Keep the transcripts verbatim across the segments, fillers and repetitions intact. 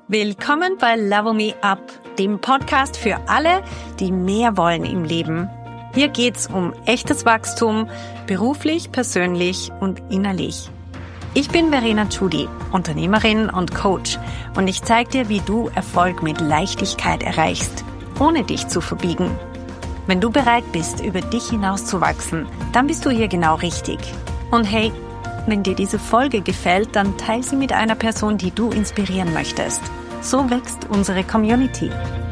Willkommen bei Level Me Up, dem Podcast für alle, die mehr wollen im Leben. Hier geht's um echtes Wachstum, beruflich, persönlich und innerlich. Ich bin Verena Tschudi, Unternehmerin und Coach, und ich zeige dir, wie du Erfolg mit Leichtigkeit erreichst, ohne dich zu verbiegen. Wenn du bereit bist, über dich hinauszuwachsen, dann bist du hier genau richtig. Und hey, wenn dir diese Folge gefällt, dann teile sie mit einer Person, die du inspirieren möchtest. So wächst unsere Community.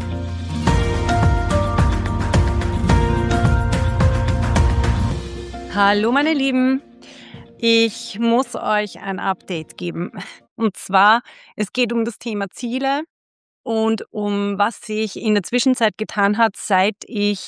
Hallo meine Lieben, ich muss euch ein Update geben. Und zwar, es geht um das Thema Ziele und um was sich in der Zwischenzeit getan hat, seit ich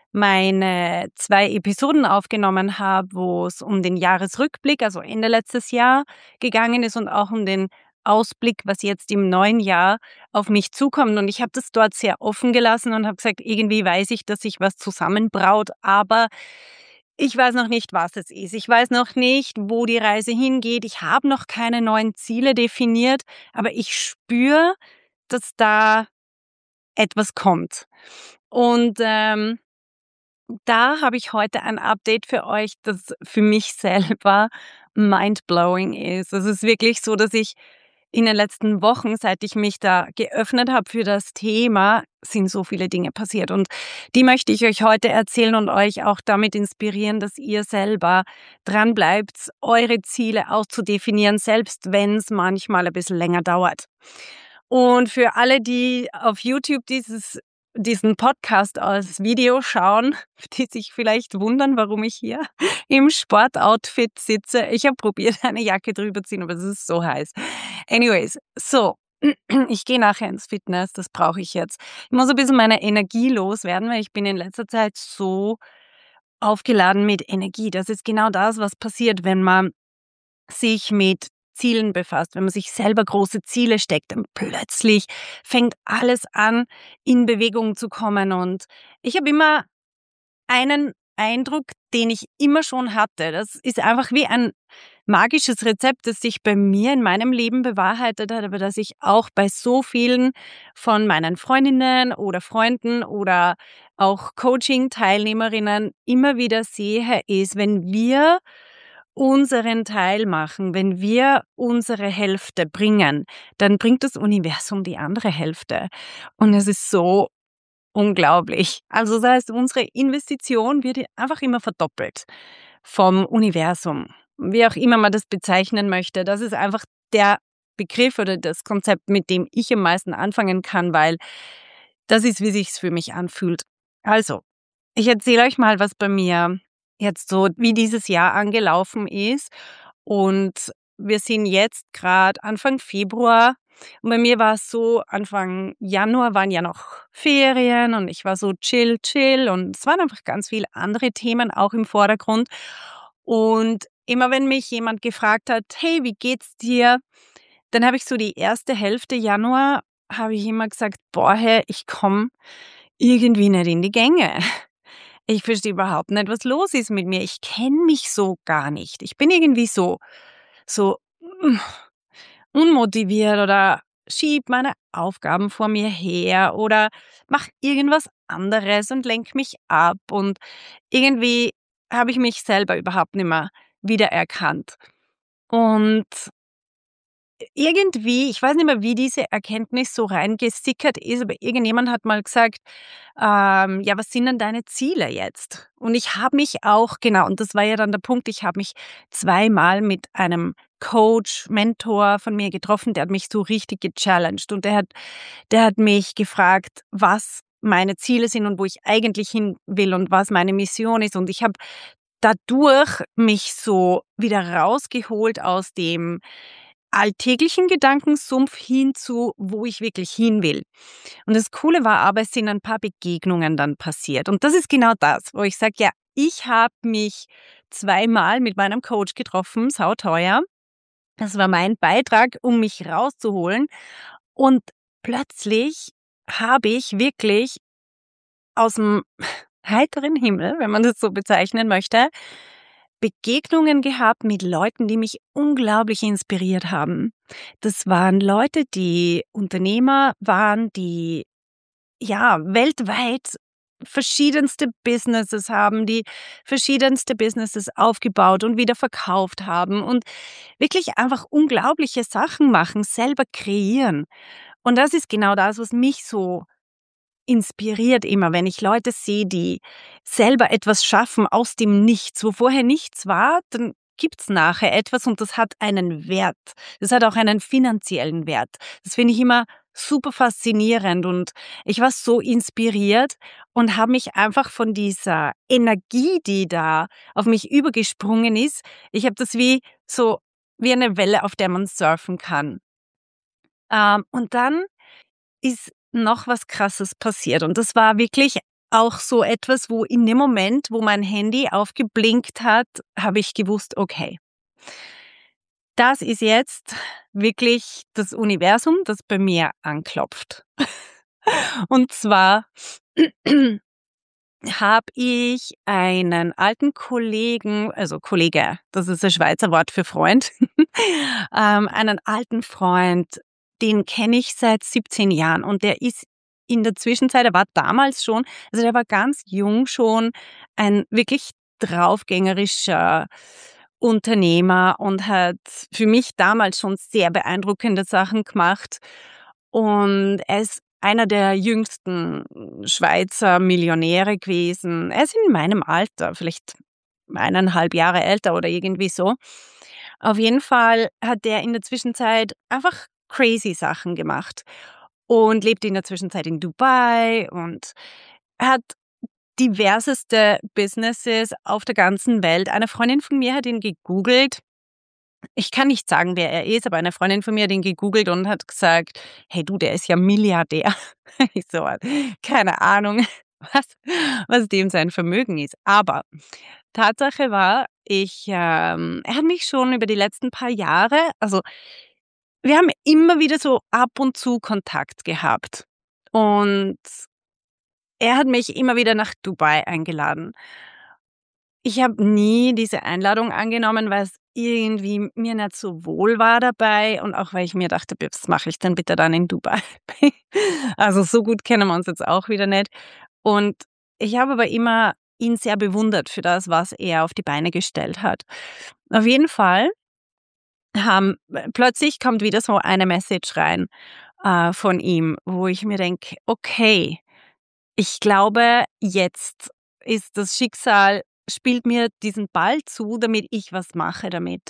meine zwei Episoden aufgenommen habe, wo es um den Jahresrückblick, also Ende letztes Jahr, gegangen ist und auch um den Ausblick, was jetzt im neuen Jahr auf mich zukommt. Und ich habe das dort sehr offen gelassen und habe gesagt, irgendwie weiß ich, dass sich was zusammenbraut, aber ich weiß noch nicht, was es ist. Ich weiß noch nicht, wo die Reise hingeht. Ich habe noch keine neuen Ziele definiert, aber ich spüre, dass da etwas kommt. Und ähm, da habe ich heute ein Update für euch, das für mich selber mindblowing ist. Es ist wirklich so, dass ich in den letzten Wochen, seit ich mich da geöffnet habe für das Thema, sind so viele Dinge passiert. Und die möchte ich euch heute erzählen und euch auch damit inspirieren, dass ihr selber dran bleibt, eure Ziele auszudefinieren, selbst wenn es manchmal ein bisschen länger dauert. Und für alle, die auf YouTube dieses diesen Podcast als Video schauen, die sich vielleicht wundern, warum ich hier im Sportoutfit sitze. Ich habe probiert, eine Jacke drüber zu ziehen, aber es ist so heiß. Anyways, so, ich gehe nachher ins Fitness, das brauche ich jetzt. Ich muss ein bisschen meine Energie loswerden, weil ich bin in letzter Zeit so aufgeladen mit Energie. Das ist genau das, was passiert, wenn man sich mit Zielen befasst, wenn man sich selber große Ziele steckt, dann plötzlich fängt alles an, in Bewegung zu kommen. Und ich habe immer einen Eindruck, den ich immer schon hatte. Das ist einfach wie ein magisches Rezept, das sich bei mir in meinem Leben bewahrheitet hat, aber das ich auch bei so vielen von meinen Freundinnen oder Freunden oder auch Coaching-Teilnehmerinnen immer wieder sehe, ist, wenn wir unseren Teil machen, wenn wir unsere Hälfte bringen, dann bringt das Universum die andere Hälfte. Und es ist so unglaublich. Also das heißt, unsere Investition wird einfach immer verdoppelt vom Universum. Wie auch immer man das bezeichnen möchte, das ist einfach der Begriff oder das Konzept, mit dem ich am meisten anfangen kann, weil das ist, wie sich's für mich anfühlt. Also, ich erzähle euch mal, was bei mir jetzt so wie dieses Jahr angelaufen ist. Und wir sind jetzt gerade Anfang Februar. Und bei mir war es so, Anfang Januar waren ja noch Ferien und ich war so chill, chill. Und es waren einfach ganz viele andere Themen auch im Vordergrund. Und immer wenn mich jemand gefragt hat, hey, wie geht's dir? Dann habe ich so die erste Hälfte Januar, habe ich immer gesagt, boah, hey, ich komme irgendwie nicht in die Gänge. Ich verstehe überhaupt nicht, was los ist mit mir. Ich kenne mich so gar nicht. Ich bin irgendwie so so mm, unmotiviert oder schiebe meine Aufgaben vor mir her oder mache irgendwas anderes und lenke mich ab. Und irgendwie habe ich mich selber überhaupt nicht mehr wiedererkannt. Und irgendwie, ich weiß nicht mehr, wie diese Erkenntnis so reingesickert ist, aber irgendjemand hat mal gesagt, ähm, ja, was sind denn deine Ziele jetzt? Und ich habe mich auch, genau, und das war ja dann der Punkt, ich habe mich zweimal mit einem Coach, Mentor von mir getroffen, der hat mich so richtig gechallenged und der hat, der hat mich gefragt, was meine Ziele sind und wo ich eigentlich hin will und was meine Mission ist. Und ich habe dadurch mich so wieder rausgeholt aus dem alltäglichen Gedankensumpf hin zu, wo ich wirklich hin will. Und das Coole war aber, es sind ein paar Begegnungen dann passiert. Und das ist genau das, wo ich sage, ja, ich habe mich zweimal mit meinem Coach getroffen, sauteuer. Das war mein Beitrag, um mich rauszuholen. Und plötzlich habe ich wirklich aus dem heiteren Himmel, wenn man das so bezeichnen möchte, Begegnungen gehabt mit Leuten, die mich unglaublich inspiriert haben. Das waren Leute, die Unternehmer waren, die, ja, weltweit verschiedenste Businesses haben, die verschiedenste Businesses aufgebaut und wieder verkauft haben und wirklich einfach unglaubliche Sachen machen, selber kreieren. Und das ist genau das, was mich so inspiriert immer, wenn ich Leute sehe, die selber etwas schaffen aus dem Nichts. Wo vorher nichts war, dann gibt's nachher etwas und das hat einen Wert. Das hat auch einen finanziellen Wert. Das finde ich immer super faszinierend und ich war so inspiriert und habe mich einfach von dieser Energie, die da auf mich übergesprungen ist, ich habe das wie so wie eine Welle, auf der man surfen kann. Ähm, und dann ist noch was Krasses passiert und das war wirklich auch so etwas, wo in dem Moment, wo mein Handy aufgeblinkt hat, habe ich gewusst: „Okay, das ist jetzt wirklich das Universum, das bei mir anklopft.“ Und zwar habe ich einen alten Kollegen, also Kollege, das ist das Schweizer Wort für Freund, ähm, einen alten Freund, den kenne ich seit siebzehn Jahren und der ist in der Zwischenzeit, er war damals schon, also der war ganz jung schon ein wirklich draufgängerischer Unternehmer und hat für mich damals schon sehr beeindruckende Sachen gemacht. Und er ist einer der jüngsten Schweizer Millionäre gewesen. Er ist in meinem Alter, vielleicht eineinhalb Jahre älter oder irgendwie so. Auf jeden Fall hat der in der Zwischenzeit einfach crazy Sachen gemacht und lebt in der Zwischenzeit in Dubai und hat diverseste Businesses auf der ganzen Welt. Eine Freundin von mir hat ihn gegoogelt. Ich kann nicht sagen, wer er ist, aber eine Freundin von mir hat ihn gegoogelt und hat gesagt: „Hey du, der ist ja Milliardär.“ Ich so: „Keine Ahnung, was was dem sein Vermögen ist.“ Aber Tatsache war, ich, ähm er hat mich schon über die letzten paar Jahre, also, wir haben immer wieder so ab und zu Kontakt gehabt. Und er hat mich immer wieder nach Dubai eingeladen. Ich habe nie diese Einladung angenommen, weil's irgendwie mir nicht so wohl war dabei und auch weil ich mir dachte: „B was mache ich denn bitte dann in Dubai?“ Also, so gut kennen wir uns jetzt auch wieder nicht. Und ich habe aber immer ihn sehr bewundert für das, was er auf die Beine gestellt hat. Auf jeden Fall haben äh, plötzlich kommt wieder so eine Message rein, äh, von ihm, wo ich mir denke: „Okay, ich glaube, jetzt ist das Schicksal spielt mir diesen Ball zu, damit ich was mache damit.“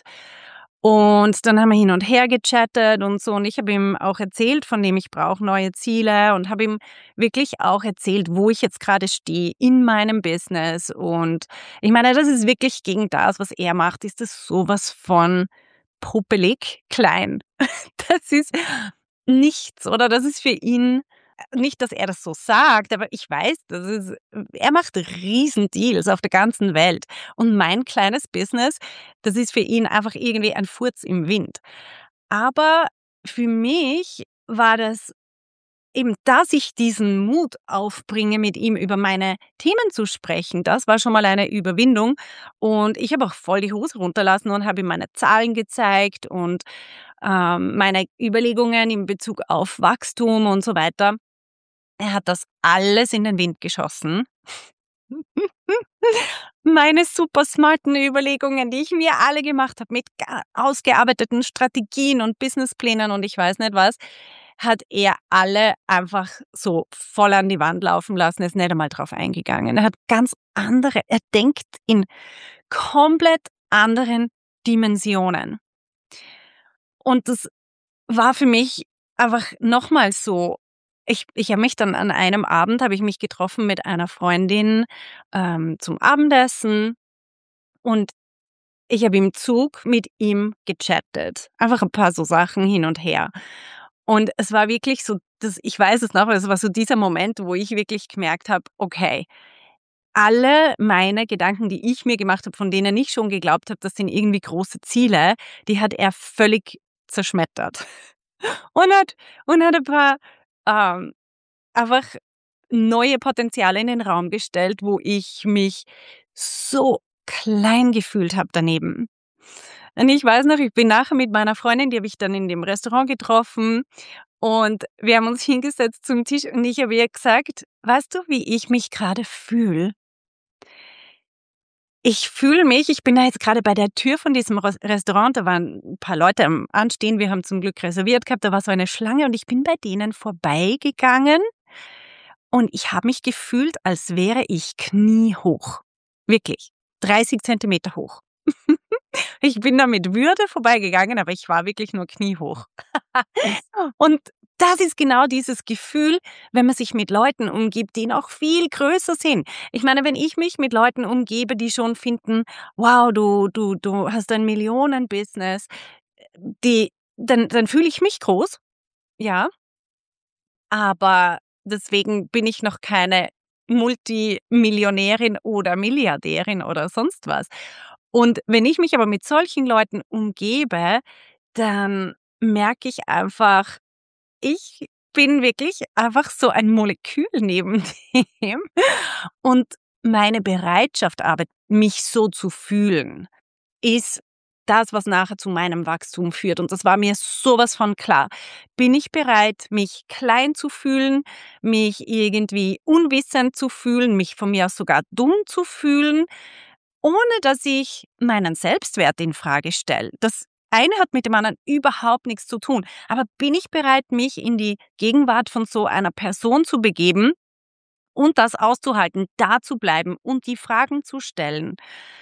Und dann haben wir hin und her gechattet und so und ich habe ihm auch erzählt, von dem ich brauche neue Ziele und habe ihm wirklich auch erzählt, wo ich jetzt gerade stehe in meinem Business. Und ich meine, das ist wirklich gegen das, was er macht, ist das sowas von puppelig klein. Das ist nichts, oder? Das ist für ihn nicht, dass er das so sagt, aber ich weiß, das ist er macht Riesendeals auf der ganzen Welt. Und mein kleines Business, das ist für ihn einfach irgendwie ein Furz im Wind. Aber für mich war das eben, dass ich diesen Mut aufbringe, mit ihm über meine Themen zu sprechen, das war schon mal eine Überwindung. Und ich habe auch voll die Hose runterlassen und habe ihm meine Zahlen gezeigt und, ähm, meine Überlegungen in Bezug auf Wachstum und so weiter. Er hat das alles in den Wind geschossen. Meine super smarten Überlegungen, die ich mir alle gemacht habe mit ga ausgearbeiteten Strategien und Businessplänen und ich weiß nicht was, hat er alle einfach so voll an die Wand laufen lassen, ist nicht einmal drauf eingegangen. Er hat ganz andere er denkt in komplett anderen Dimensionen. Und das war für mich einfach nochmals so. Ich ich habe mich dann an einem Abend habe ich mich getroffen mit einer Freundin, ähm, zum Abendessen und ich habe im Zug mit ihm gechattet. Einfach ein paar so Sachen hin und her. Und es war wirklich so, das ich weiß es noch, es war so dieser Moment, wo ich wirklich gemerkt habe: „Okay, alle meine Gedanken, die ich mir gemacht habe, von denen ich schon geglaubt habe, das sind irgendwie große Ziele, die hat er völlig zerschmettert.“ Und hat und hat ein paar, ähm, einfach neue Potenziale in den Raum gestellt, wo ich mich so klein gefühlt habe daneben. Und ich weiß noch, ich bin nachher mit meiner Freundin, die habe ich dann in dem Restaurant getroffen und wir haben uns hingesetzt zum Tisch und ich habe ihr gesagt: „Weißt du, wie ich mich grade fühle?“ Ich fühle mich ich bin da jetzt grade bei der Tür von diesem Ros Restaurant, da waren 'n paar Leute am Anstehen, wir haben zum Glück reserviert gehabt, da war so eine Schlange und ich bin bei denen vorbeigegangen und ich habe mich gefühlt, als wäre ich kniehoch. Wirklich, dreißig Zentimeter hoch. Ich bin da mit Würde vorbeigegangen, aber ich war wirklich nur kniehoch. Und das ist genau dieses Gefühl, wenn man sich mit Leuten umgibt, die noch viel größer sind. Ich meine, wenn ich mich mit Leuten umgebe, die schon finden: „Wow, du du du hast ein Millionenbusiness“, die dann dann fühle ich mich groß, ja. Aber deswegen bin ich noch keine Multimillionärin oder Milliardärin oder sonst was. Und wenn ich mich aber mit solchen Leuten umgebe, dann merke ich einfach, ich bin wirklich einfach so ein Molekül neben dem. Und meine Bereitschaft aber, mich so zu fühlen, ist das, was nachher zu meinem Wachstum führt. Und das war mir so was von klar. Bin ich bereit, mich klein zu fühlen, mich irgendwie unwissend zu fühlen, mich von mir aus sogar dumm zu fühlen, ohne dass ich meinen Selbstwert infrage stelle? Das eine hat mit dem anderen überhaupt nichts zu tun. Aber bin ich bereit, mich in die Gegenwart von so einer Person zu begeben und das auszuhalten, da zu bleiben und die Fragen zu stellen?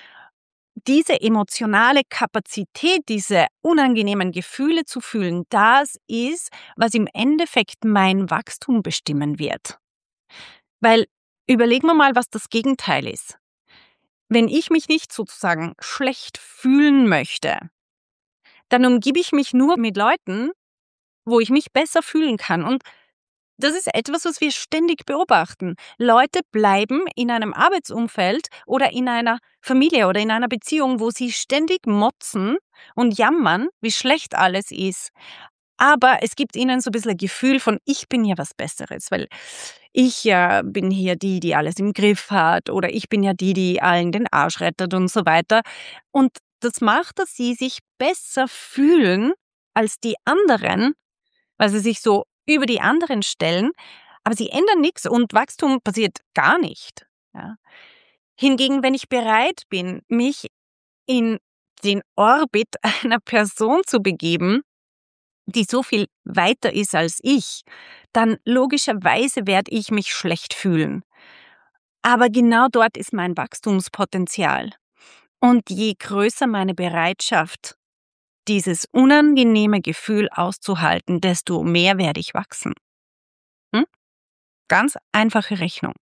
Diese emotionale Kapazität, diese unangenehmen Gefühle zu fühlen, das ist, was im Endeffekt mein Wachstum bestimmen wird. Weil überlegen wir mal, was das Gegenteil ist. Wenn ich mich nicht sozusagen schlecht fühlen möchte, dann umgebe ich mich nur mit Leuten, wo ich mich besser fühlen kann. Und das ist etwas, was wir ständig beobachten. Leute bleiben in einem Arbeitsumfeld oder in einer Familie oder in einer Beziehung, wo sie ständig motzen und jammern, wie schlecht alles ist. Aber es gibt ihnen so ein bisschen ein Gefühl von: „Ich bin ja was Besseres, weil ich ja bin hier die, die alles im Griff hat oder ich bin ja die, die allen den Arsch rettet“ und so weiter. Und das macht, dass sie sich besser fühlen als die anderen, weil sie sich so über die anderen stellen, aber sie ändern nix und Wachstum passiert gar nicht, ja. Hingegen, wenn ich bereit bin, mich in den Orbit einer Person zu begeben, die so viel weiter ist als ich, dann logischerweise werde ich mich schlecht fühlen. Aber genau dort ist mein Wachstumspotenzial. Und je größer meine Bereitschaft, dieses unangenehme Gefühl auszuhalten, desto mehr werde ich wachsen. Hm? Ganz einfache Rechnung.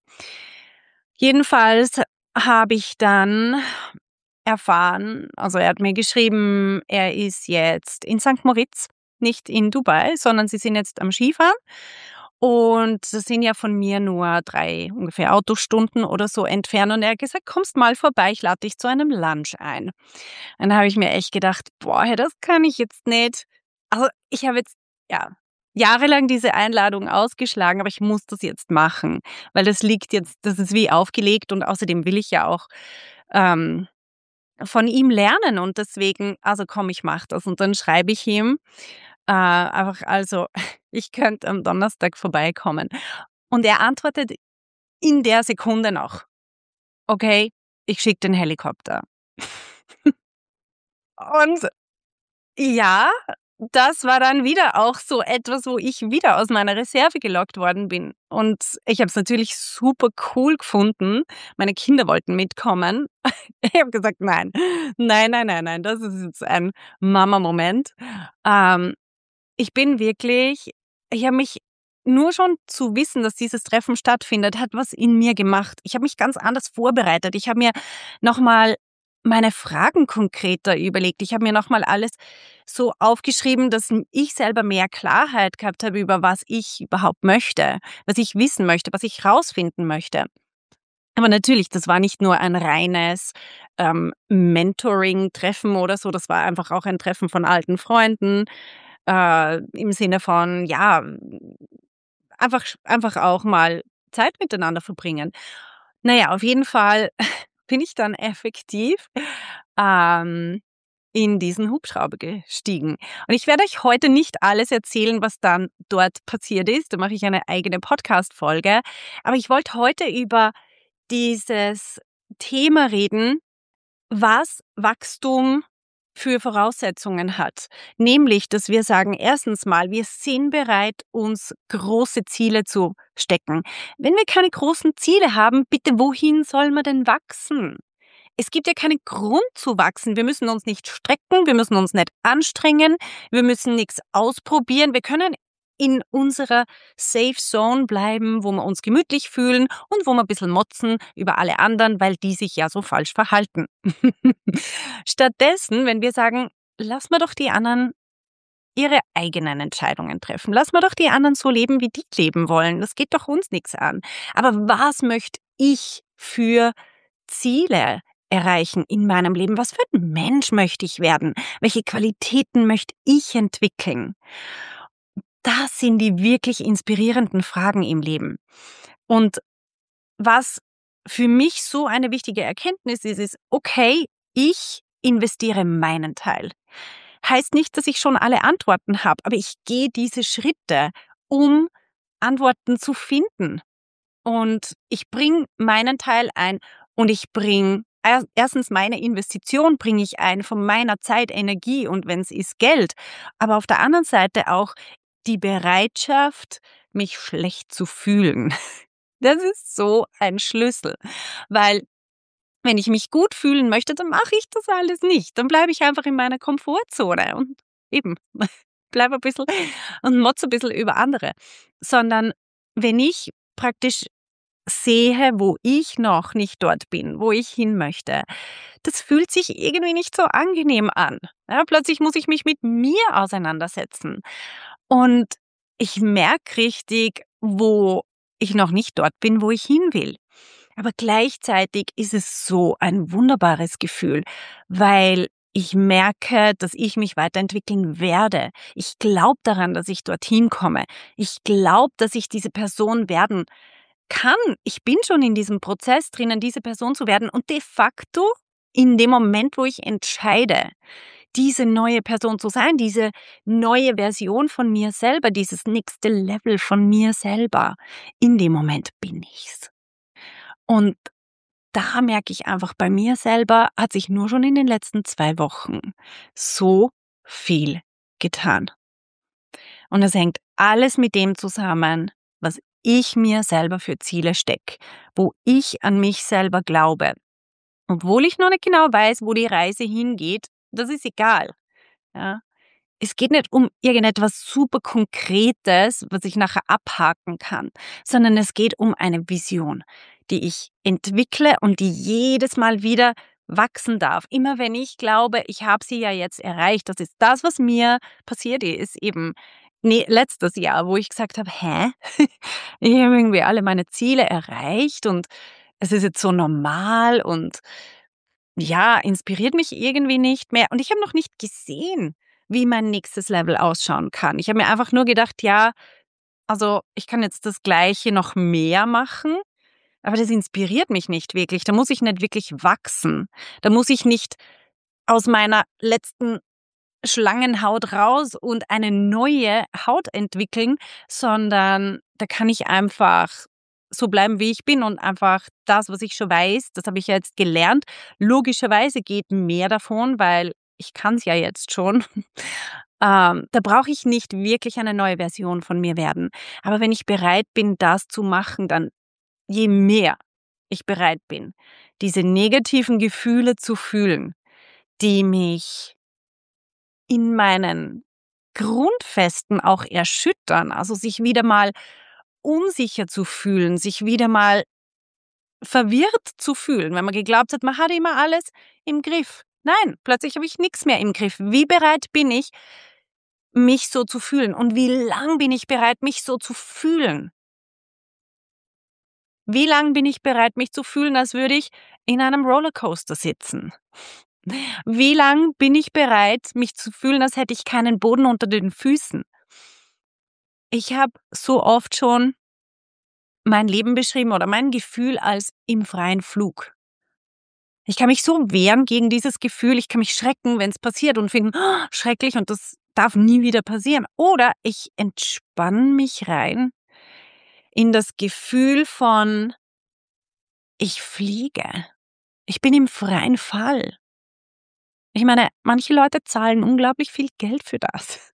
Jedenfalls habe ich dann erfahren, also er hat mir geschrieben, er ist jetzt in Sankt Moritz, nicht in Dubai, sondern sie sind jetzt am Skifahren. Und das sind ja von mir nur drei ungefähr Autostunden oder so entfernt. Und er hat gesagt: „Kommst mal vorbei, ich lade dich zu einem Lunch ein.“ Dann habe ich mir echt gedacht: „Boah, hey, das kann ich jetzt nicht.“ Also, ich habe jetzt, ja, jahrelang diese Einladung ausgeschlagen, aber ich muss das jetzt machen, weil das liegt jetzt, das ist wie aufgelegt und außerdem will ich ja auch, ähm, von ihm lernen und deswegen, also komm, ich mache das. Und dann schreibe ich ihm, äh, einfach, also, ich könnte am Donnerstag vorbeikommen. Und er antwortet in der Sekunde noch: „Okay, ich schicke den Helikopter.“ Und ja, das war dann wieder auch so etwas, wo ich wieder aus meiner Reserve gelockt worden bin. Und ich habe es natürlich super cool gefunden. Meine Kinder wollten mitkommen. Ich habe gesagt: „Nein, nein, nein, nein, nein, das ist jetzt ein Mama-Moment.“ Ähm, ich bin wirklich ich habe mich, nur schon zu wissen, dass dieses Treffen stattfindet, hat was in mir gemacht. Ich habe mich ganz anders vorbereitet. Ich habe mir noch mal meine Fragen konkreter überlegt. Ich habe mir noch mal alles so aufgeschrieben, dass m ich selber mehr Klarheit gehabt habe über was ich überhaupt möchte, was ich wissen möchte, was ich rausfinden möchte. Aber natürlich, das war nicht nur ein reines, ähm, Mentoring-Treffen oder so, das war einfach auch ein Treffen von alten Freunden, äh, im Sinne von, ja, einfach einfach auch mal Zeit miteinander verbringen. Na ja, auf jeden Fall bin ich dann effektiv, ähm, in diesen Hubschrauber gestiegen. Und ich werde euch heute nicht alles erzählen, was dann dort passiert ist. Da mache ich eine eigene Podcast-Folge. Aber ich wollte heute über dieses Thema reden, was Wachstum für Voraussetzungen hat. Nämlich, dass wir sagen, erstens mal, wir sind bereit, uns große Ziele zu stecken. Wenn wir keine großen Ziele haben, bitte, wohin soll man denn wachsen? Es gibt ja keinen Grund zu wachsen. Wir müssen uns nicht strecken, wir müssen uns nicht anstrengen, wir müssen nichts ausprobieren. Wir können in unserer Safe Zone bleiben, wo wir uns gemütlich fühlen und wo wir ein bisschen motzen über alle anderen, weil die sich ja so falsch verhalten. Stattdessen, wenn wir sagen, lass mal doch die anderen ihre eigenen Entscheidungen treffen. Lass mal doch die anderen so leben, wie die leben wollen. Das geht doch uns nichts an. Aber was möchte ich für Ziele erreichen in meinem Leben? Was für ein Mensch möchte ich werden? Welche Qualitäten möchte ich entwickeln? Das sind die wirklich inspirierenden Fragen im Leben. Und was für mich so eine wichtige Erkenntnis ist, ist, okay, ich investiere meinen Teil. Heißt nicht, dass ich schon alle Antworten habe, aber ich gehe diese Schritte, um Antworten zu finden. Und ich bringe meinen Teil ein und ich bringe erstens meine Investition bringe ich ein von meiner Zeit, Energie und wenn es ist Geld. Aber auf der anderen Seite auch die Bereitschaft, mich schlecht zu fühlen. Das ist so ein Schlüssel, weil wenn ich mich gut fühlen möchte, dann mache ich das alles nicht. Dann bleibe ich einfach in meiner Komfortzone und eben bleibe ein bisschen und motze ein bisschen über andere. Sondern wenn ich praktisch sehe, wo ich noch nicht dort bin, wo ich hin möchte, das fühlt sich irgendwie nicht so angenehm an. Ja, plötzlich muss ich mich mit mir auseinandersetzen. Und ich merke richtig, wo ich noch nicht dort bin, wo ich hin will. Aber gleichzeitig ist es so ein wunderbares Gefühl, weil ich merke, dass ich mich weiterentwickeln werde. Ich glaube daran, dass ich dorthin komme. Ich glaube, dass ich diese Person werden kann. Ich bin schon in diesem Prozess drinnen, diese Person zu werden. Und de facto, in dem Moment, wo ich entscheide, diese neue Person zu sein, diese neue Version von mir selber, dieses nächste Level von mir selber, in dem Moment bin ich's. Und da merke ich einfach, bei mir selber hat sich nur schon in den letzten zwei Wochen so viel getan. Und das hängt alles mit dem zusammen, was ich mir selber für Ziele stecke, wo ich an mich selber glaube. Obwohl ich noch nicht genau weiß, wo die Reise hingeht, das ist egal. Ja. Es geht nicht um irgendetwas super Konkretes, was ich nachher abhaken kann, sondern es geht um eine Vision, die ich entwickle und die jedes Mal wieder wachsen darf. Immer wenn ich glaube, ich habe sie ja jetzt erreicht, das ist das, was mir passiert ist, eben nee, letztes Jahr, wo ich gesagt habe, hä? Ich habe irgendwie alle meine Ziele erreicht und es ist jetzt so normal und ja, inspiriert mich irgendwie nicht mehr. Und ich habe noch nicht gesehen, wie mein nächstes Level ausschauen kann. Ich habe mir einfach nur gedacht, ja, also ich kann jetzt das Gleiche noch mehr machen, aber das inspiriert mich nicht wirklich. Da muss ich nicht wirklich wachsen. Da muss ich nicht aus meiner letzten Schlangenhaut raus und eine neue Haut entwickeln, sondern da kann ich einfach so bleiben, wie ich bin und einfach das, was ich schon weiß, das habe ich ja jetzt gelernt. Logischerweise geht mehr davon, weil ich kann es ja jetzt schon. Ähm, da brauche ich nicht wirklich eine neue Version von mir werden. Aber wenn ich bereit bin, das zu machen, dann je mehr ich bereit bin, diese negativen Gefühle zu fühlen, die mich in meinen Grundfesten auch erschüttern, also sich wieder mal unsicher zu fühlen, sich wieder mal verwirrt zu fühlen, wenn man geglaubt hat, man hat immer alles im Griff. Nein, plötzlich habe ich nichts mehr im Griff. Wie bereit bin ich, mich so zu fühlen? Und wie lang bin ich bereit, mich so zu fühlen? Wie lang bin ich bereit, mich zu fühlen, als würde ich in einem Rollercoaster sitzen? Wie lang bin ich bereit, mich zu fühlen, als hätte ich keinen Boden unter den Füßen? Ich habe so oft schon mein Leben beschrieben oder mein Gefühl als im freien Flug. Ich kann mich so wehren gegen dieses Gefühl. Ich kann mich schrecken, wenn es passiert und finden, oh, schrecklich und das darf nie wieder passieren. Oder ich entspanne mich rein in das Gefühl von, ich fliege. Ich bin im freien Fall. Ich meine, manche Leute zahlen unglaublich viel Geld für das.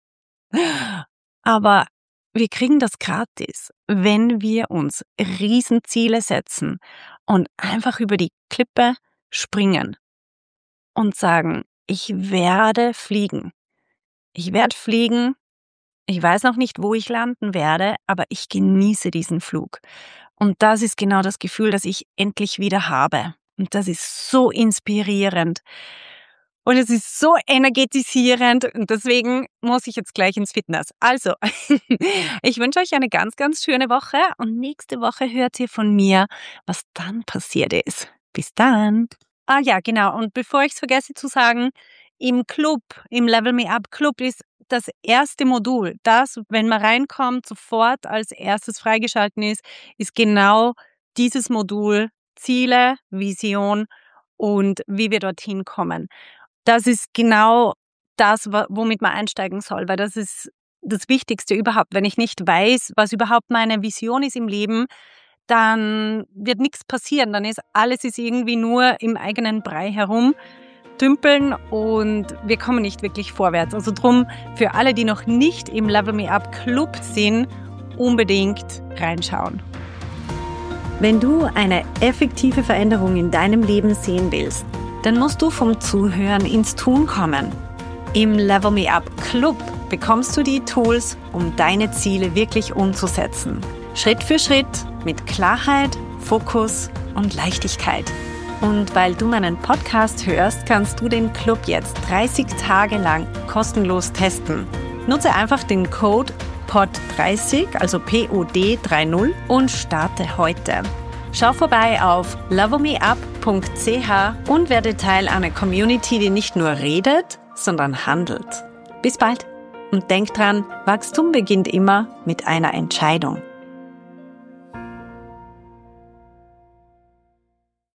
Aber wir kriegen das gratis, wenn wir uns Riesenziele setzen und einfach über die Klippe springen und sagen, ich werde fliegen. Ich werde fliegen. Ich weiß noch nicht, wo ich landen werde, aber ich genieße diesen Flug. Und das ist genau das Gefühl, das ich endlich wieder habe. Und das ist so inspirierend. Und es ist so energetisierend und deswegen muss ich jetzt gleich ins Fitness. Also, ich wünsche euch eine ganz, ganz schöne Woche und nächste Woche hört ihr von mir, was dann passiert ist. Bis dann. Ah ja, genau. Und bevor ich es vergesse zu sagen, im Club, im Level Me Up Club ist das erste Modul, das, wenn man reinkommt, sofort als erstes freigeschalten ist, ist genau dieses Modul Ziele, Vision und wie wir dorthin kommen. Das ist genau das, womit man einsteigen soll, weil das ist das Wichtigste überhaupt. Wenn ich nicht weiß, was überhaupt meine Vision ist im Leben, dann wird nichts passieren. Dann ist alles ist irgendwie nur im eigenen Brei herumdümpeln und wir kommen nicht wirklich vorwärts. Also drum, für alle, die noch nicht im Level Me Up Club sind, unbedingt reinschauen. Wenn du eine effektive Veränderung in deinem Leben sehen willst, dann musst du vom Zuhören ins Tun kommen. Im Level Me Up Club bekommst du die Tools, um deine Ziele wirklich umzusetzen. Schritt für Schritt, mit Klarheit, Fokus und Leichtigkeit. Und weil du meinen Podcast hörst, kannst du den Club jetzt dreißig Tage lang kostenlos testen. Nutze einfach den Code P O D dreißig, also P O D dreißig und starte heute. Schau vorbei auf level me up punkt c h und werde Teil einer Community, die nicht nur redet, sondern handelt. Bis bald und denk dran, Wachstum beginnt immer mit einer Entscheidung.